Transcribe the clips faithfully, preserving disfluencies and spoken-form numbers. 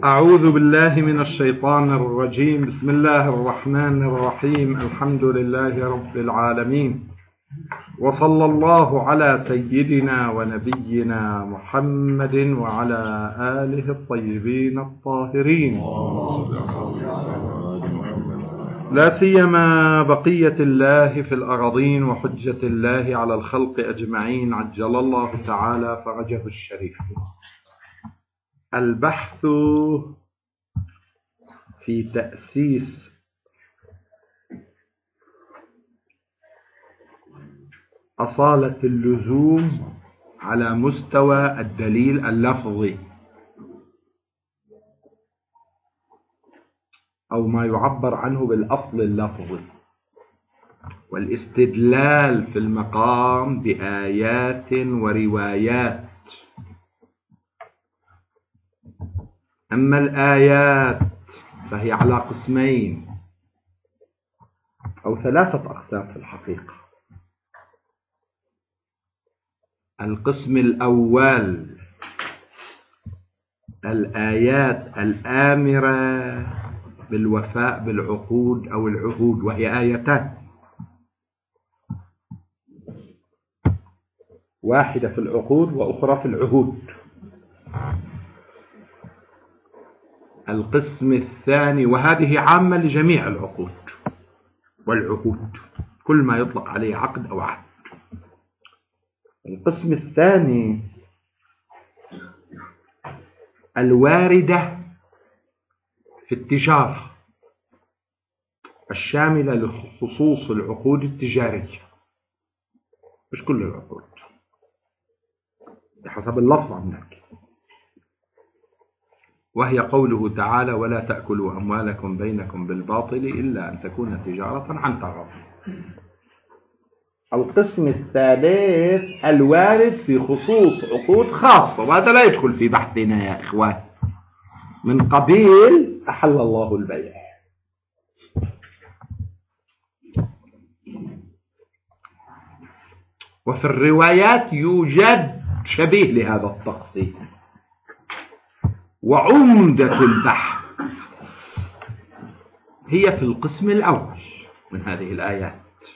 أعوذ بالله من الشيطان الرجيم. بسم الله الرحمن الرحيم. الحمد لله رب العالمين، وصلى الله على سيدنا ونبينا محمد وعلى آله الطيبين الطاهرين، لا سيما بقية الله في الأراضين وحجة الله على الخلق أجمعين، عجل الله تعالى فرجه الشريف. البحث في تأسيس أصالة اللزوم على مستوى الدليل اللفظي، أو ما يعبر عنه بالأصل اللفظي، والاستدلال في المقام بآيات وروايات. أما الآيات فهي على قسمين أو ثلاثة أقسام في الحقيقة. القسم الأول الآيات الآمرة بالوفاء بالعقود أو العهود، وهي آيتان، واحدة في العقود وأخرى في العهود. القسم الثاني، وهذه عامة لجميع العقود والعهود، كل ما يطلق عليه عقد أو عهد. القسم الثاني الواردة في التجارة، الشاملة لخصوص العقود التجارية، مش كل العقود بحسب اللفظ عندك، وهي قوله تعالى: ولا تأكلوا أموالكم بينكم بالباطل إلا أن تكون تجارة عن تراض. القسم الثالث الوارد في خصوص عقود خاصة، وهذا لا يدخل في بحثنا يا إخوان، من قبيل أحل الله البيع. وفي الروايات يوجد شبيه لهذا التقسيم، وعمدة البحث هي في القسم الأول من هذه الآيات.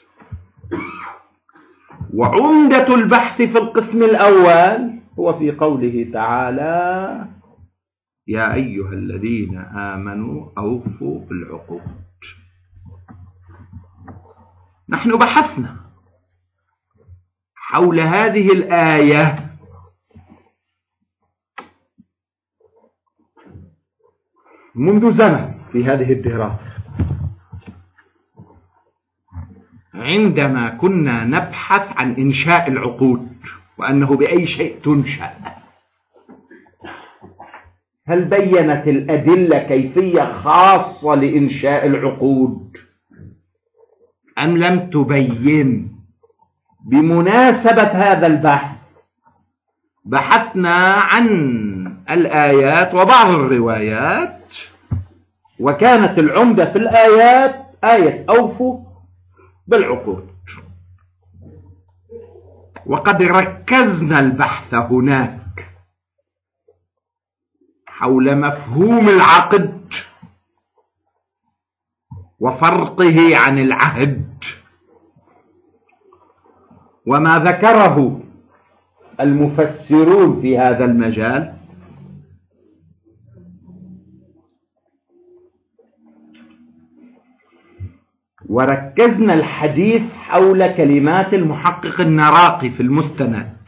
وعمدة البحث في القسم الأول هو في قوله تعالى: يا أيها الذين آمنوا أوفوا بالعقود. نحن بحثنا حول هذه الآية منذ زمن في هذه الدراسة، عندما كنا نبحث عن إنشاء العقود وأنه بأي شيء تنشأ. هل بيّنت الأدلة كيفية خاصة لإنشاء العقود أم لم تبين؟ بمناسبة هذا البحث بحثنا عن الآيات وبعض الروايات، وكانت العمدة في الآيات آية أوفوا بالعقود. وقد ركزنا البحث هناك حول مفهوم العقد وفرقه عن العهد، وما ذكره المفسرون في هذا المجال، وركزنا الحديث حول كلمات المحقق النراقي في المستند،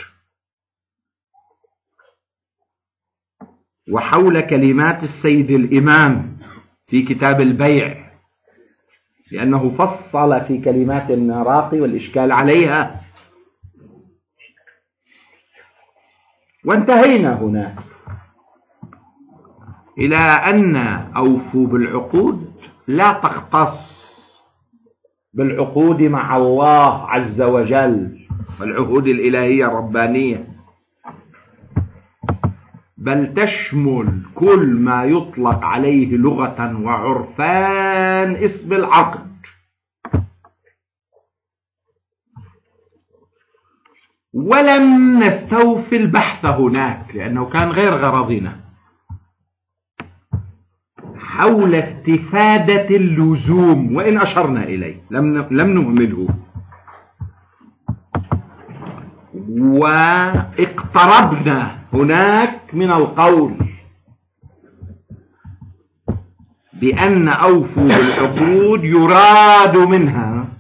وحول كلمات السيد الإمام في كتاب البيع، لأنه فصل في كلمات النراقي والإشكال عليها. وانتهينا هنا إلى أن أوفوا بالعقود لا تختص بالعقود مع الله عز وجل والعهود الإلهية الربانية، بل تشمل كل ما يطلق عليه لغة وعرفان اسم العقد. ولم نستوفي البحث هناك لأنه كان غير غرضنا، حول استفادة اللزوم، وإن أشرنا إليه لم لم نهمله، واقتربنا هناك من القول بأن أوفوا بالعقود يراد منها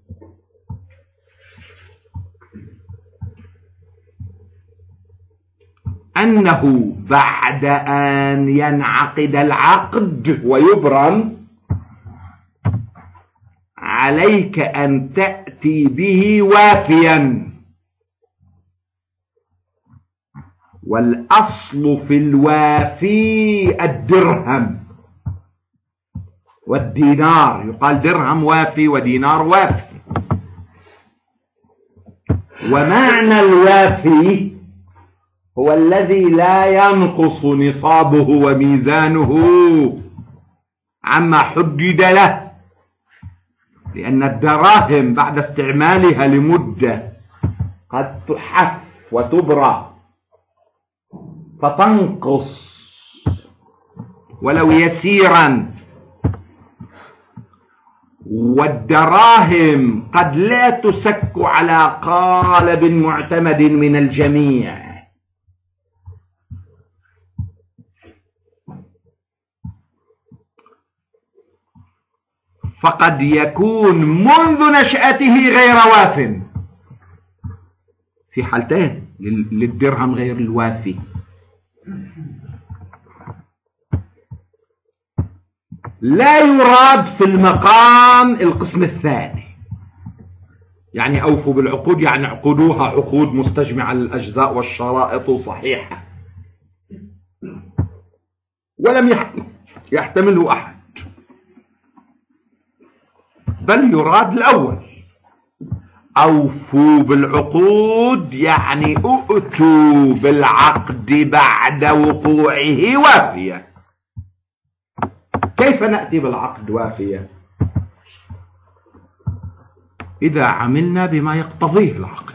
أنه بعد أن ينعقد العقد ويبرم عليك أن تأتي به وافيا، والأصل في الوافي الدرهم والدينار، يقال درهم وافي ودينار وافي. ومعنى الوافي هو الذي لا ينقص نصابه وميزانه عما حدد له، لأن الدراهم بعد استعمالها لمدة قد تحف وتبرى فتنقص ولو يسيرا، والدراهم قد لا تسك على قالب معتمد من الجميع، فقد يكون منذ نشأته غير واف، في حالتين للدرهم غير الوافي. لا يراد في المقام القسم الثاني، يعني أوفوا بالعقود يعني عقدوها عقود مستجمعة للأجزاء والشرائط صحيحة، ولم يحتمله أحد، بل يراد الأول. أوفوا بالعقود يعني أؤتوا بالعقد بعد وقوعه وافيا. كيف نأتي بالعقد وافيا؟ إذا عملنا بما يقتضيه العقد.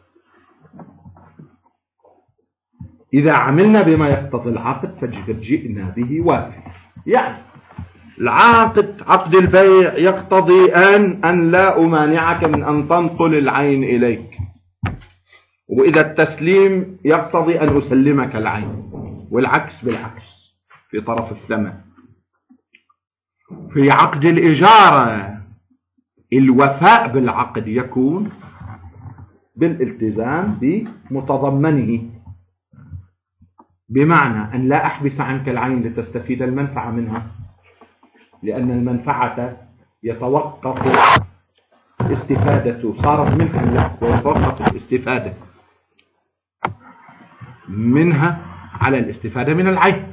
إذا عملنا بما يقتضي العقد فقد جئنا به وافيا. يعني العقد عقد البيع يقتضي أن أن لا أمانعك من أن تنقل العين إليك، وإذا التسليم يقتضي أن أسلمك العين، والعكس بالعكس في طرف الثمن. في عقد الإجارة الوفاء بالعقد يكون بالالتزام بمتضمنه، بمعنى أن لا أحبس عنك العين لتستفيد المنفعة منها، لأن المنفعة يتوقف استفادته، صارت ملكا لك ويتوقف الاستفادة منها على الاستفادة من العين.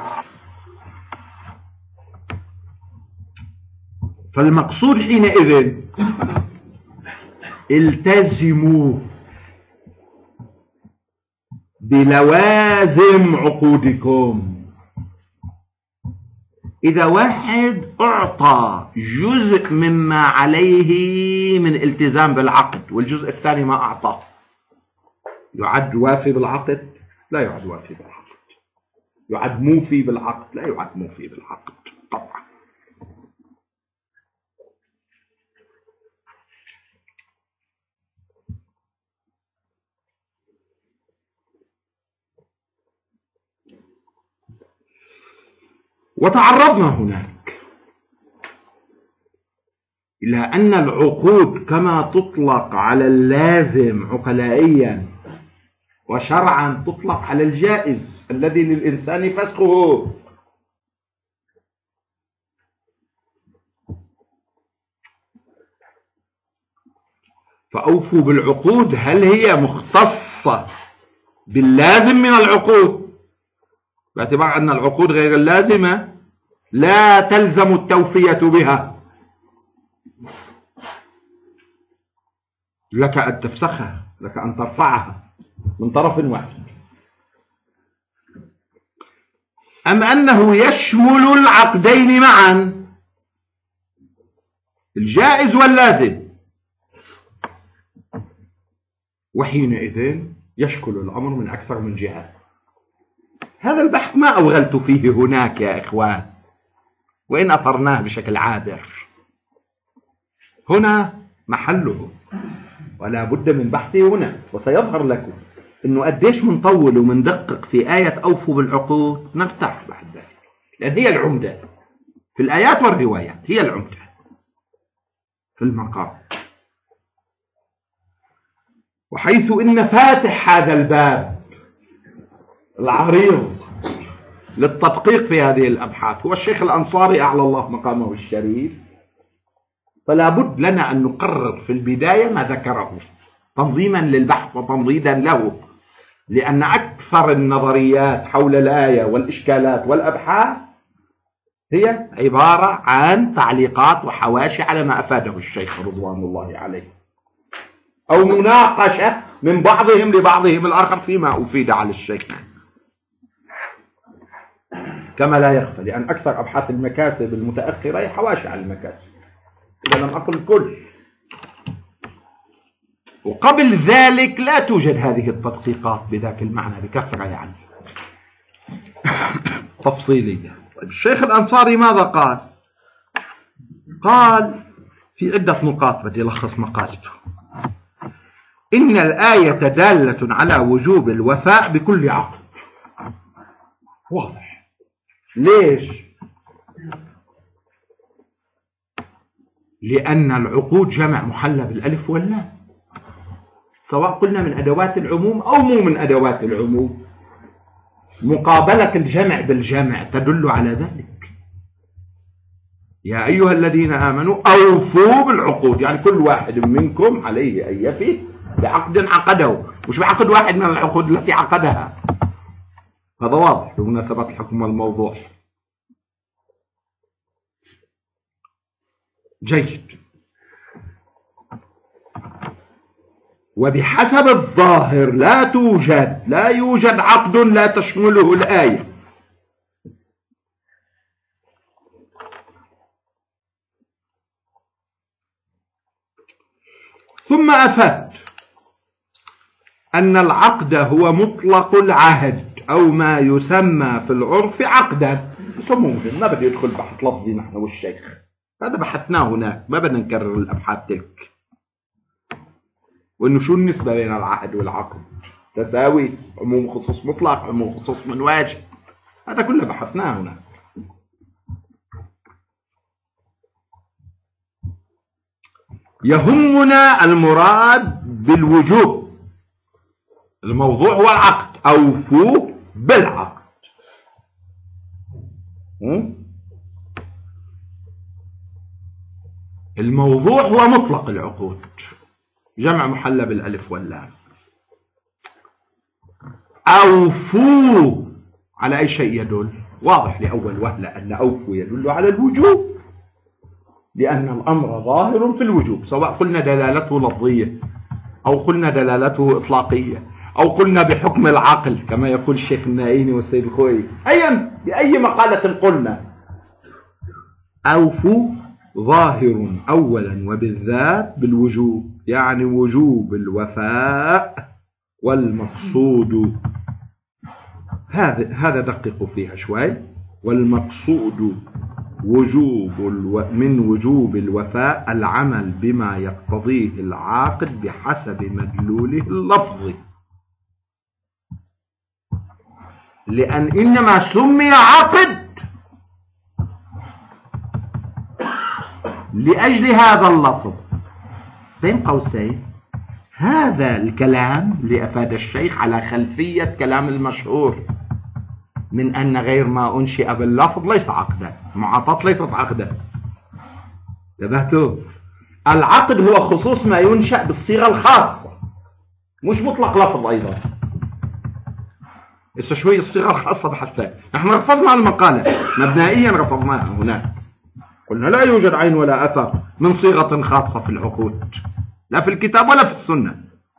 فالمقصود حينئذ التزموا بلوازم عقودكم. إذا واحد أعطى جزء مما عليه من التزام بالعقد والجزء الثاني ما أعطاه، يعد وافي بالعقد؟ لا يعد وافي بالعقد. يعد موفي بالعقد؟ لا يعد موفي بالعقد طبعا. وتعرضنا هناك إلى أن العقود كما تطلق على اللازم عقلائيا وشرعا تطلق على الجائز الذي للإنسان فسخه. فأوفوا بالعقود هل هي مختصة باللازم من العقود، باعتبار أن العقود غير اللازمة لا تلزم التوفية بها، لك أن تفسخها، لك أن ترفعها من طرف واحد، أم أنه يشمل العقدين معا، الجائز واللازم، وحينئذ يشكل الأمر من أكثر من جهة. هذا البحث ما أوغلت فيه هناك يا إخوان، وإن أثرناه بشكل عابر. هنا محله ولا بد من بحثه هنا. وسيظهر لكم إنه قديش منطول ومندقق في آية أوفوا بالعقود نرتاح بعد ذلك، لأن هي العمدة في الآيات والروايات، هي العمدة في المقام. وحيث إن فاتح هذا الباب العريض للتدقيق في هذه الأبحاث هو الشيخ الأنصاري أعلى الله مقامه الشريف، فلا بد لنا أن نقرر في البداية ما ذكره تنظيما للبحث وتمضيدا له، لأن أكثر النظريات حول الآية والإشكالات والأبحاث هي عبارة عن تعليقات وحواشي على ما أفاده الشيخ رضوان الله عليه، أو مناقشة من بعضهم لبعضهم الآخر فيما أفيد على الشيخ، كما لا يخفى، لأن أكثر أبحاث المكاسب المتأخرة هي حواشي على المكاسب إذا لم أقل كل. وقبل ذلك لا توجد هذه التدقيقات بذاك المعنى بكثرة يعني تفصيلية. طيب الشيخ الأنصاري ماذا قال؟ قال في عدة نقاط بدي ألخص مقالته. إن الآية دالة على وجوب الوفاء بكل عقد. واضح. ليش؟ لأن العقود جمع محلى بالألف واللام، سواء قلنا من أدوات العموم أو مو من أدوات العموم. مقابلة الجمع بالجمع تدل على ذلك. يا أيها الذين آمنوا أوفوا بالعقود، يعني كل واحد منكم عليه أن يفي بعقد عقده، مش بعقد واحد من العقود التي عقدها. هذا واضح بمناسبة الحكم والموضوع. جيد. وبحسب الظاهر لا توجد لا يوجد عقد لا تشمله الآية. ثم أفاد أن العقد هو مطلق العهد أو ما يسمى في العرف عقدا. ممكن ما بدي يدخل بحث لفظي نحن والشيخ، هذا بحثناه هناك، ما بدنا نكرر الأبحاث تلك. وإنه شو النسبة بين العهد والعقد؟ تساوي، عموم خصوص مطلق، عموم خصوص من واجب، هذا كله بحثناه هناك. يهمنا المراد بالوجوب، الموضوع هو العقد، أوفوا بالعقد. الموضوع هو مطلق العقود، جمع محلى بالألف واللام. أوفوا على أي شيء يدل؟ واضح لأول وهلة أن أوفوا يدل على الوجوب، لأن الأمر ظاهر في الوجوب، سواء قلنا دلالته لفظية أو قلنا دلالته إطلاقية أو قلنا بحكم العقل كما يقول الشيخ النائيني والسيد الخوئي، أيا بأي مقالة قلنا أوفوا ظاهر أولا وبالذات بالوجوب، يعني وجوب الوفاء والمقصود. هذا هذا دققوا فيها شوي. والمقصود وجوب الو... من وجوب الوفاء العمل بما يقتضيه العاقد بحسب مدلوله اللفظي، لأن إنما سمي عقد لأجل هذا اللفظ. بين قوسين هذا الكلام لأفاد الشيخ على خلفية كلام المشهور من أن غير ما أنشئ باللفظ ليس عقدا، معاطات ليست عقدا. انتبهتوا؟ العقد هو خصوص ما ينشأ بالصيغة الخاصة، مش مطلق لفظ أيضا. إسا شوي الصيغة الخاصة بحثها، نحن رفضنا المقالة مبنائيا، رفضناها هناك، قلنا لا يوجد عين ولا أثر من صيغة خاصة في العقود، لا في الكتاب ولا في السنة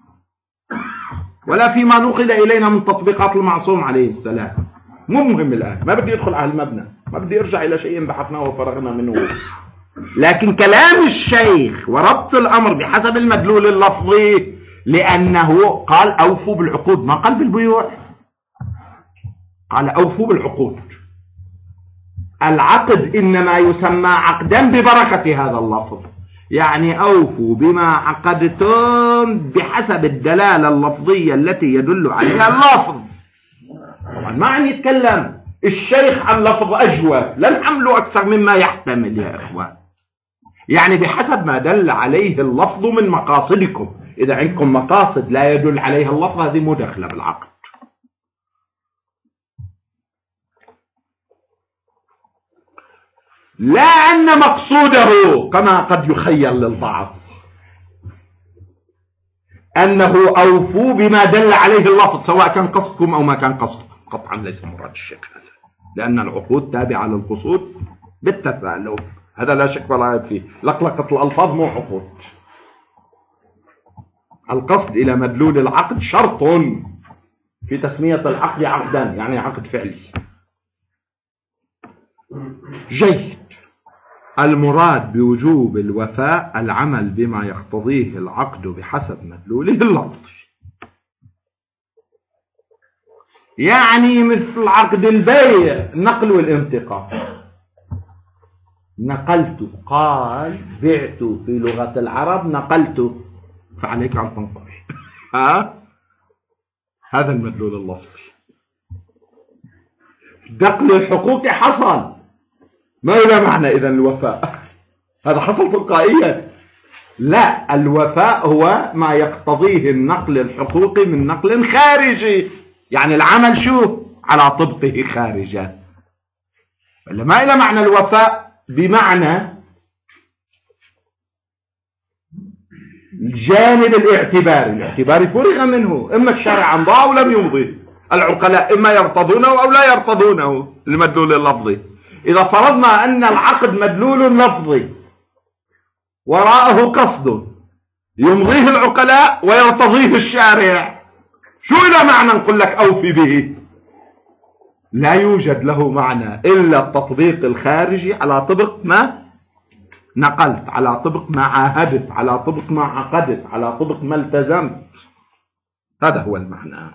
ولا فيما نقل إلينا من تطبيقات المعصوم عليه السلام. مو مهم الآن، ما بدي أدخل على المبنى، ما بدي أرجع إلى شيء بحثناه وفرغنا منه. لكن كلام الشيخ وربط الأمر بحسب المدلول اللفظي، لأنه قال أوفوا بالعقود، ما قال بالبيوع، قال أوفوا بالعقود. العقد إنما يسمى عقدا ببركة هذا اللفظ، يعني أوفوا بما عقدتم بحسب الدلالة اللفظية التي يدل عليها اللفظ. طبعا ما عم يتكلم الشيخ عن لفظ أجوف، لن حمله أكثر مما يحتمل يا إخوان، يعني بحسب ما دل عليه اللفظ من مقاصدكم. إذا عندكم مقاصد لا يدل عليها اللفظ هذه مداخلة بالعقد. لا أن مقصوده كما قد يخيل للبعض أنه أوفوا بما دل عليه اللفظ سواء كان قصدكم أو ما كان قصدكم. قطعا ليس مراد الشيخ هذا، لأن العقود تابعة للقصود بالتسالف، هذا لا شك ولا ريب فيه. لقلقة الألفاظ مو عقود. القصد إلى مدلول العقد شرط في تسمية العقد عقدا، يعني عقد فعلي. جيد. المراد بوجوب الوفاء العمل بما يقتضيه العقد بحسب مدلوله اللفظي، يعني مثل عقد البيع نقل والانتقال. نقلت، قال بعت في لغة العرب نقلت، فعليك أن تنطق. ها هذا المدلول اللفظي. نقل الحقوق حصل، ما إلى معنى إذن الوفاء؟ هذا حصل تلقائيا. لا، الوفاء هو ما يقتضيه النقل الحقوقي من نقل خارجي، يعني العمل شو على طبقه خارجا. ما إلى معنى الوفاء بمعنى الجانب الاعتباري. الاعتباري فرغ منه، إما الشرع أمضى أو لم يمضي. العقلاء إما يرتضونه أو لا يرتضونه المدلول اللفظي. إذا فرضنا أن العقد مدلول لفظي وراءه قصد يمضيه العقلاء ويرتضيه الشارع، شو إلى معنى نقول لك أوفي به؟ لا يوجد له معنى إلا التطبيق الخارجي على طبق ما نقلت، على طبق ما عاهدت، على طبق ما عقدت، على طبق ما التزمت. هذا هو المعنى.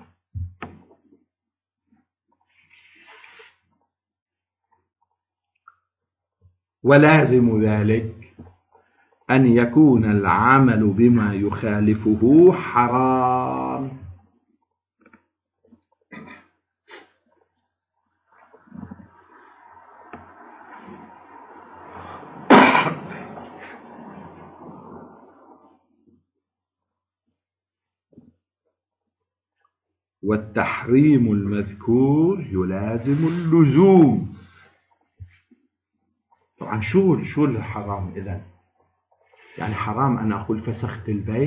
ولازم ذلك أن يكون العمل بما يخالفه حرام. والتحريم المذكور يلازم اللزوم. طبعا شو شو الحرام إذن؟ يعني حرام أن أقول فسخت البيع؟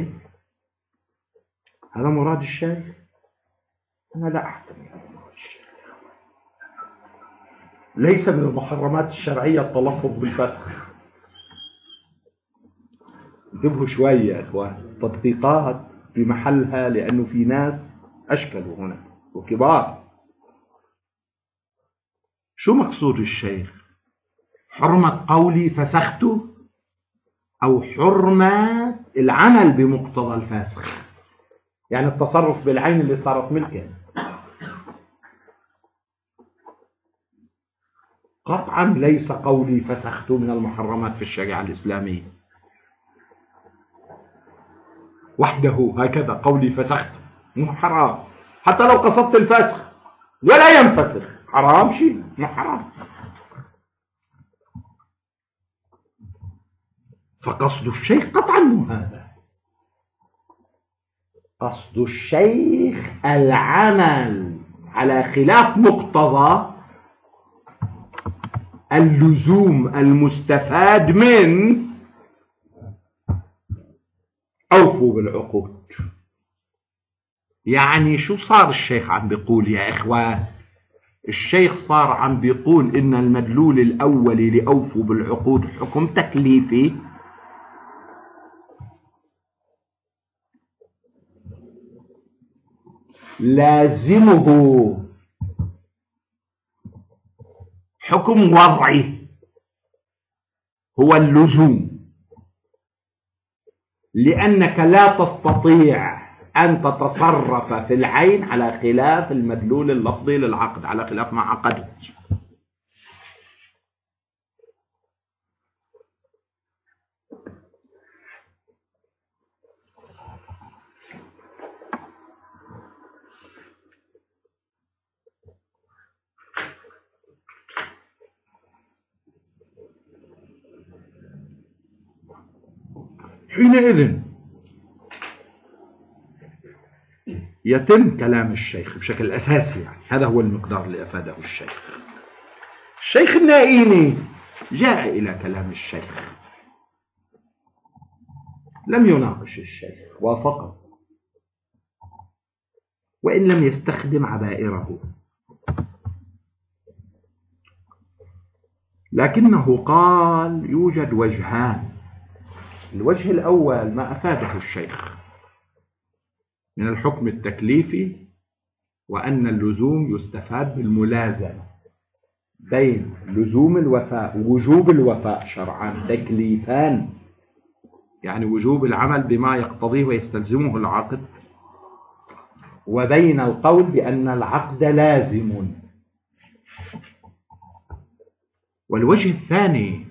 هذا مراد الشيخ؟ أنا لا أحتمل هذا مراد الشيخ. ليس من المحرمات الشرعية التلفظ بالفسخ. انتبهوا شوية يا إخوان، تطبيقات في محلها، لأنه في ناس أشكلوا هنا وكبار. شو مقصود الشيخ؟ حرمة قولي فسخت أو حرمة العمل بمقتضى الفاسخ، يعني التصرف بالعين اللي صارت ملكا. قطعا ليس قولي فسخت من المحرمات في الشريعة الإسلامية وحده. هكذا قولي فسخت مو حرام، حتى لو قصدت الفسخ ولا ينفسخ حرام، شيء مو حرام. فقصد الشيخ قطعا مو هذا. قصد الشيخ العمل على خلاف مقتضى اللزوم المستفاد من أوفوا بالعقود. يعني شو صار الشيخ عم بيقول يا إخوان؟ الشيخ صار عم بيقول إن المدلول الأولي لأوفوا بالعقود حكم تكليفي، لازمه حكم وضعي هو اللزوم، لأنك لا تستطيع أن تتصرف في العين على خلاف المدلول اللفظي للعقد، على خلاف ما عقدت. حينئذ يتم كلام الشيخ بشكل أساسي، يعني هذا هو المقدار اللي أفاده الشيخ. الشيخ النائيني جاء إلى كلام الشيخ، لم يناقش الشيخ، وافقه وإن لم يستخدم عبائره، لكنه قال يوجد وجهان. الوجه الأول ما أفاده الشيخ من الحكم التكليفي، وأن اللزوم يستفاد بالملازمة بين لزوم الوفاء ووجوب الوفاء شرعا تكليفان، يعني وجوب العمل بما يقتضيه ويستلزمه العقد، وبين القول بأن العقد لازم. والوجه الثاني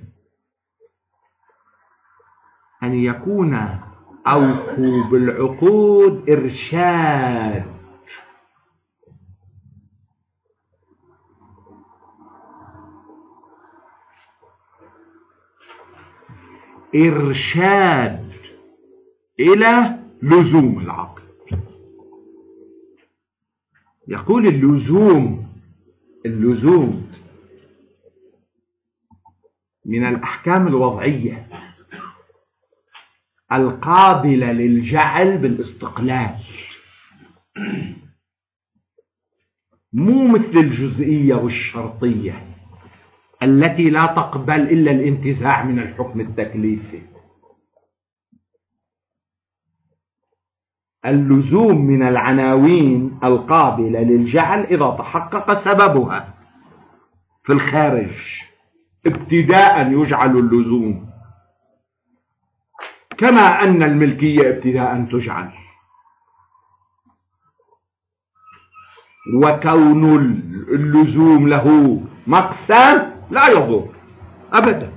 أن يكون أوفوا بالعقود إرشاد، إرشاد إلى لزوم العقد. يقول اللزوم اللزوم من الأحكام الوضعية القابلة للجعل بالاستقلال، مو مثل الجزئية والشرطية التي لا تقبل إلا الانتزاع من الحكم التكليفي. اللزوم من العناوين القابلة للجعل إذا تحقق سببها في الخارج ابتداء يجعل اللزوم، كما أن الملكية ابتداء تجعل، وكون اللزوم له مقسم لا يضر أبدا،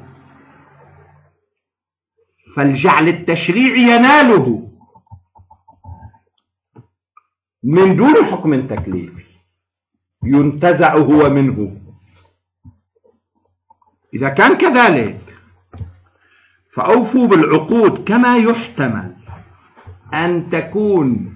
فالجعل التشريعي يناله من دون حكم تكليفي ينتزع هو منه. إذا كان كذلك فأوفوا بالعقود كما يحتمل أن تكون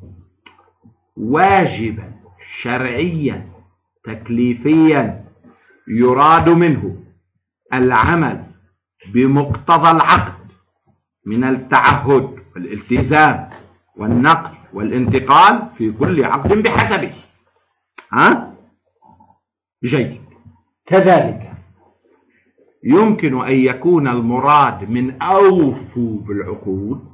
واجبا شرعيا تكليفيا يراد منه العمل بمقتضى العقد من التعهد والالتزام والنقل والانتقال في كل عقد بحسبه. ها؟ جيد. كذلك يمكن أن يكون المراد من أوفوا بالعقود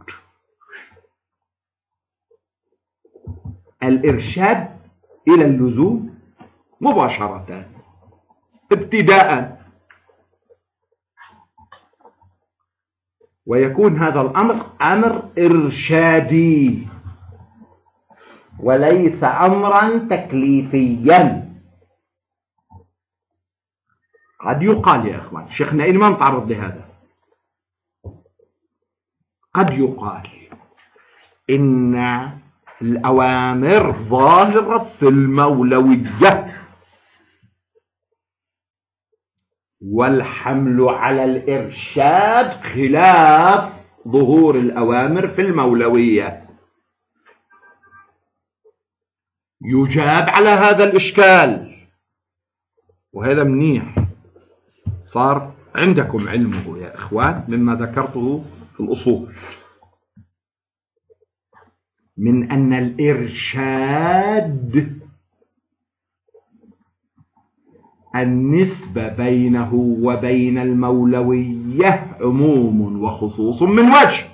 الإرشاد إلى اللزوم مباشرة ابتداء، ويكون هذا الأمر أمر إرشادي وليس أمرا تكليفيا. قد يقال يا إخوان، شيخنا إن ما نتعرض لهذا، قد يقال إن الأوامر ظاهرة في المولوية، والحمل على الإرشاد خلاف ظهور الأوامر في المولوية. يجاب على هذا الإشكال، وهذا منيح صار عندكم علمه يا إخوان مما ذكرته في الأصول، من أن الإرشاد النسبة بينه وبين المولوية عموم وخصوص من وجه،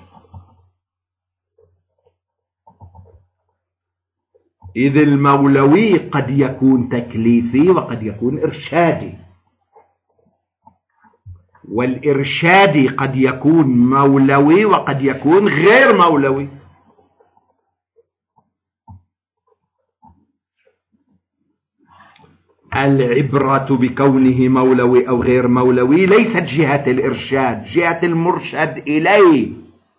إذ المولوي قد يكون تكليفي وقد يكون إرشادي، والإرشادي قد يكون مولوي وقد يكون غير مولوي. العبرة بكونه مولوي أو غير مولوي ليست جهة الإرشاد، جهة المرشد إليه.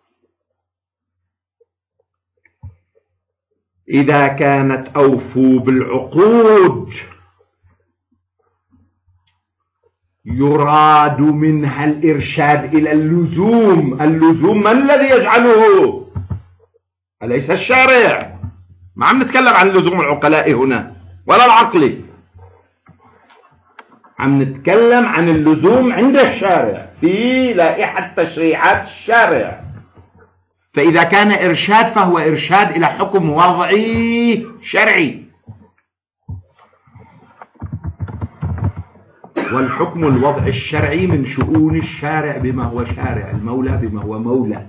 إذا كانت أوفوا بالعقود يراد منها الإرشاد إلى اللزوم. اللزوم من الذي يجعله؟ أليس الشارع؟ ما عم نتكلم عن لزوم العقلاء هنا ولا العقل، عم نتكلم عن اللزوم عند الشارع في لائحة تشريعات الشارع. فإذا كان إرشاد فهو إرشاد إلى حكم وضعي شرعي، والحكم الوضعي الشرعي من شؤون الشارع بما هو شارع، المولى بما هو مولى.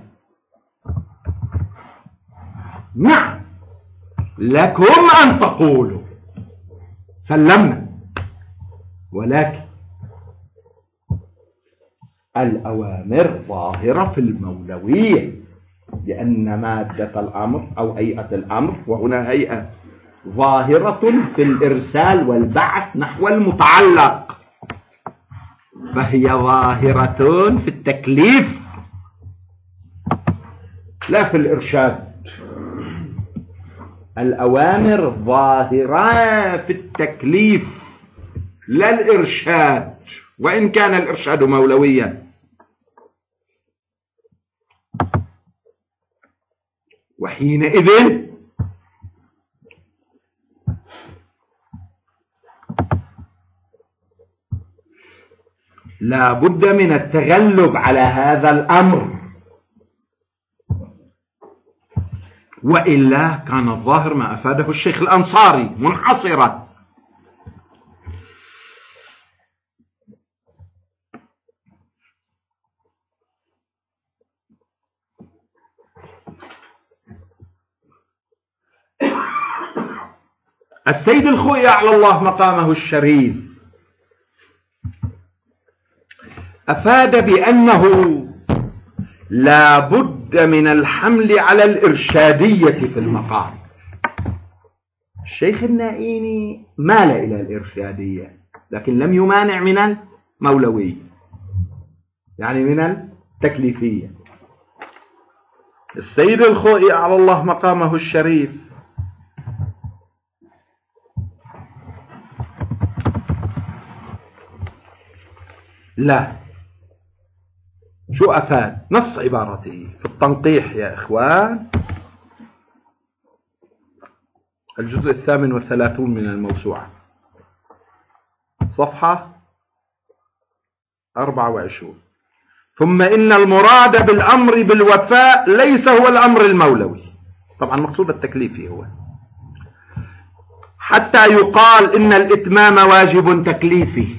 نعم، لكم أن تقولوا سلمنا، ولكن الأوامر ظاهرة في المولوية، لأن مادة الأمر أو هيئة الأمر، وهنا هيئة، ظاهرة في الإرسال والبعث نحو المتعلق، فهي ظاهرة في التكليف لا في الإرشاد. الأوامر ظاهرة في التكليف لا الإرشاد، وإن كان الإرشاد مولويا. وحينئذ لا بد من التغلب على هذا الأمر، وإلا كان الظاهر ما أفاده الشيخ الأنصاري منحصرا. السيد الخوئي على الله مقامه الشريف أفاد بأنه لا بد من الحمل على الإرشادية في المقام. الشيخ النائيني مال إلى الإرشادية لكن لم يمانع من المولوية، يعني من التكليفية. السيد الخوئي على الله مقامه الشريف لا، شو أفاد؟ نص عبارته في التنقيح يا إخوان، الجزء الثامن والثلاثون من الموسوعة، صفحة أربعة وعشرون: ثم إن المراد بالأمر بالوفاء ليس هو الأمر المولوي، طبعا مقصود التكليفي هو، حتى يقال إن الإتمام واجب تكليفي،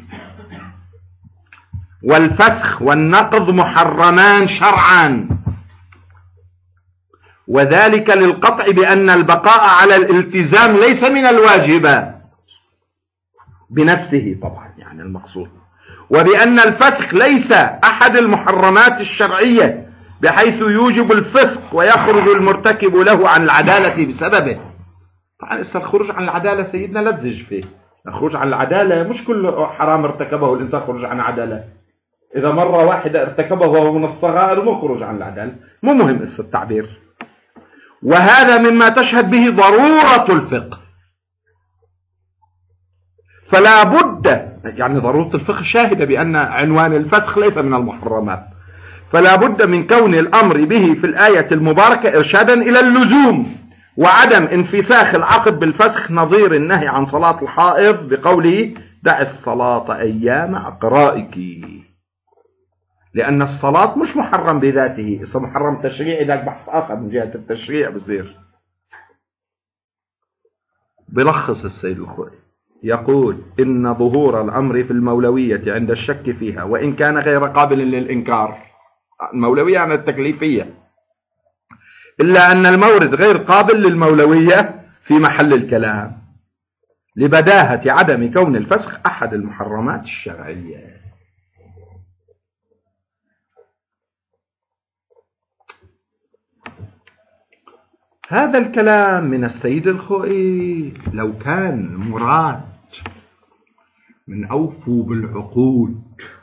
والفسخ والنقض محرمان شرعا، وذلك للقطع بأن البقاء على الالتزام ليس من الواجبات بنفسه طبعا، يعني المقصود، وبأن الفسخ ليس أحد المحرمات الشرعية بحيث يوجب الفسق ويخرج المرتكب له عن العدالة بسببه. طبعا إذا الخروج عن العدالة سيدنا لا تزج فيه، الخروج عن العدالة مش كل حرام ارتكبه الإنسان خروج عن عدالة، إذا مرة واحدة ارتكبه وهو من الصغائر مو خروج عن العدالة، مو مهم إسا التعبير. وهذا مما تشهد به ضرورة الفقه، فلا بد، يعني ضرورة الفقه شاهدة بأن عنوان الفسخ ليس من المحرمات، فلا بد من كون الأمر به في الآية المباركة إرشادا إلى اللزوم وعدم انفساخ العقد بالفسخ، نظير النهي عن صلاة الحائض بقوله دع الصلاة أيام أقرائك، لأن الصلاة مش محرم بذاته، إذا محرم تشريعي ذاك بحث آخر من جهة التشريع بصير. بلخص السيد الخوئي يقول إن ظهور الأمر في المولوية عند الشك فيها وإن كان غير قابل للإنكار، المولوية عن التكليفية، إلا أن المورد غير قابل للمولوية في محل الكلام لبداهة عدم كون الفسخ أحد المحرمات الشرعية. هذا الكلام من السيد الخوئي لو كان مراد من أوفوا بالعقود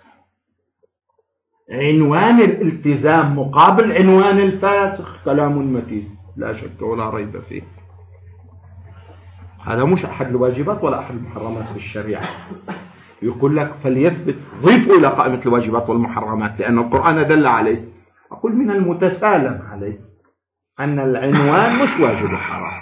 عنوان الالتزام مقابل عنوان الفاسخ، كلام متين لا شك ولا ريب فيه. هذا مش أحد الواجبات ولا أحد المحرمات في الشريعة، يقول لك فليثبت ضيفوا إلى قائمة الواجبات والمحرمات لأن القرآن دل عليه. أقول من المتسالم عليه أن العنوان مش واجب وحرام.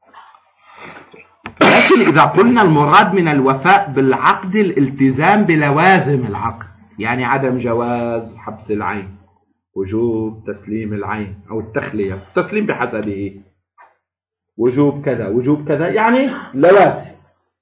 لكن إذا قلنا المراد من الوفاء بالعقد الالتزام بلوازم العقد، يعني عدم جواز حبس العين، وجوب تسليم العين أو التخلية، التسليم بحسبه، وجوب كذا وجوب كذا، يعني لوازم.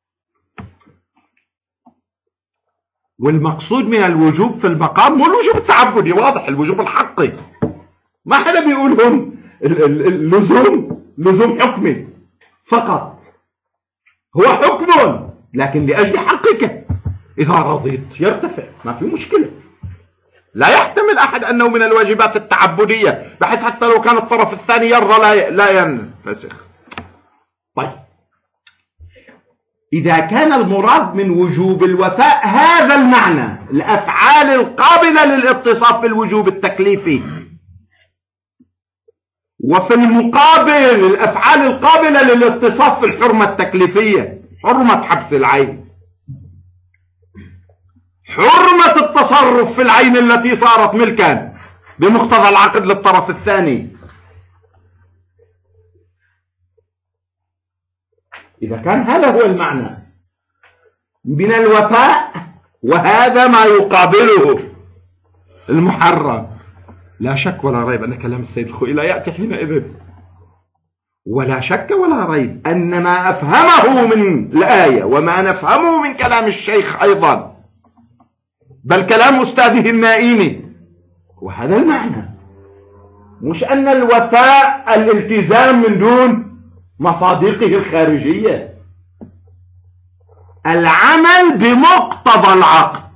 والمقصود من الوجوب في المقام مو الوجوب التعبدي، واضح، الوجوب الحقي. ما حدا بيقولهم اللزوم لزوم حكمي فقط، هو حكم لكن لأجل حقك، إذا رضيت يرتفع، ما في مشكلة. لا يحتمل أحد أنه من الواجبات التعبدية بحيث حتى لو كان الطرف الثاني يرضى لا لا ينفسخ. طيب إذا كان المراد من وجوب الوفاء هذا المعنى، الأفعال القابلة للاتصاف بالوجوب التكليفي، وفي المقابل الأفعال القابلة للاتصاف بالحرمة التكليفية، حرمة حبس العين، حرمة التصرف في العين التي صارت ملكا بمقتضى العقد للطرف الثاني، إذا كان هذا هو المعنى من الوفاء وهذا ما يقابله المحرم، لا شك ولا ريب أن كلام السيد الخوئي لا يأتي حينئذ. ولا شك ولا ريب أن ما أفهمه من الآية وما نفهمه من كلام الشيخ أيضا، بل كلام أستاذه النائمي، وهذا المعنى، مش أن الوفاء الالتزام من دون مصادقه الخارجية، العمل بمقتضى العقد.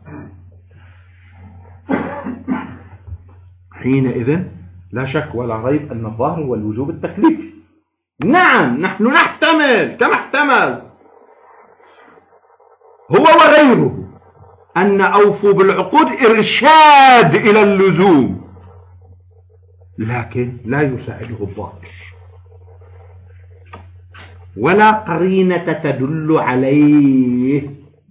حينئذ لا شك ولا ريب أن الظاهر هو الوجوب التكليفي. نعم نحن نحتمل كما احتمل هو وغيره أن أوفوا بالعقود إرشاد إلى اللزوم، لكن لا يساعده الظاهر ولا قرينة تدل عليه.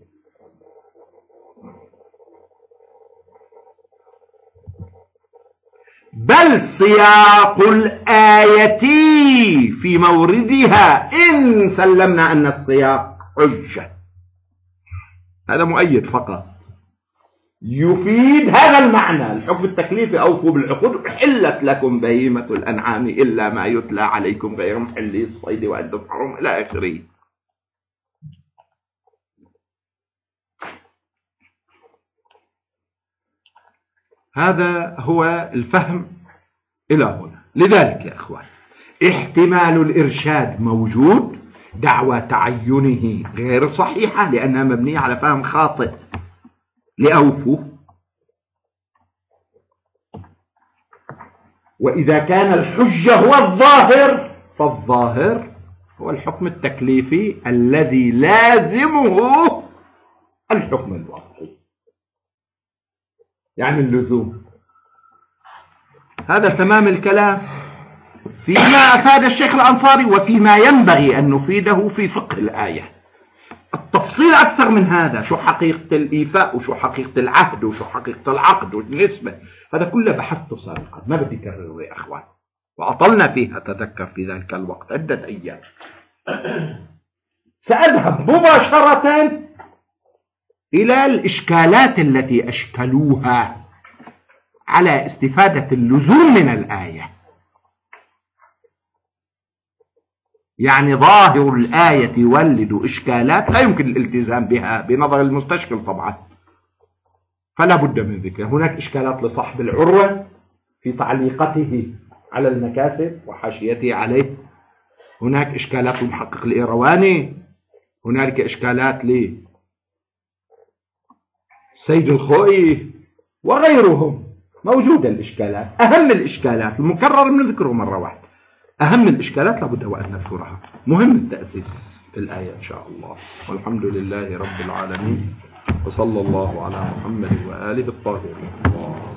بل سياق الآية في موردها إن سلمنا أن السياق حجة، هذا مؤيد فقط، يفيد هذا المعنى، الحكم التكليفي أوفوا بالعقود، حلت لكم بهيمة الأنعام إلا ما يتلى عليكم غير محلي الصيد وأنتم حرم إلى آخره. هذا هو الفهم إلى هنا. لذلك يا أخوان احتمال الإرشاد موجود، دعوى تعينه غير صحيحة لأنها مبنية على فهم خاطئ لأوفوا. وإذا كان الحجة هو الظاهر فالظاهر هو الحكم التكليفي الذي لازمه الحكم الوضعي، يعني اللزوم. هذا تمام الكلام فيما أفاد الشيخ الأنصاري وفيما ينبغي أن نفيده في فقه الآية. التفصيل أكثر من هذا، شو حقيقة الإيفاء وشو حقيقة العهد وشو حقيقة العقد والنسبة، هذا كله بحثته سابقا، ما بدي أكرره يا أخوان، وأطلنا فيها تذكر في ذلك الوقت عدة أيام. سأذهب مباشرة إلى الإشكالات التي أشكلوها على استفادة اللزوم من الآية. يعني ظاهر الآية يولد إشكالات لا يمكن الالتزام بها بنظر المستشكل طبعا، فلا بد من ذكر. هناك إشكالات لصاحب العروة في تعليقته على المكاسب وحاشيته عليه، هناك إشكالات لمحقق الإيرواني، هناك إشكالات لسيد الخوئي وغيرهم، موجودة الإشكالات. أهم الإشكالات المكرر من ذكره مرة واحدة، أهم الإشكالات لابد وأن نذكرها. مهم التأسيس في الآية إن شاء الله. والحمد لله رب العالمين، وصلى الله على محمد وآله الطاهرين.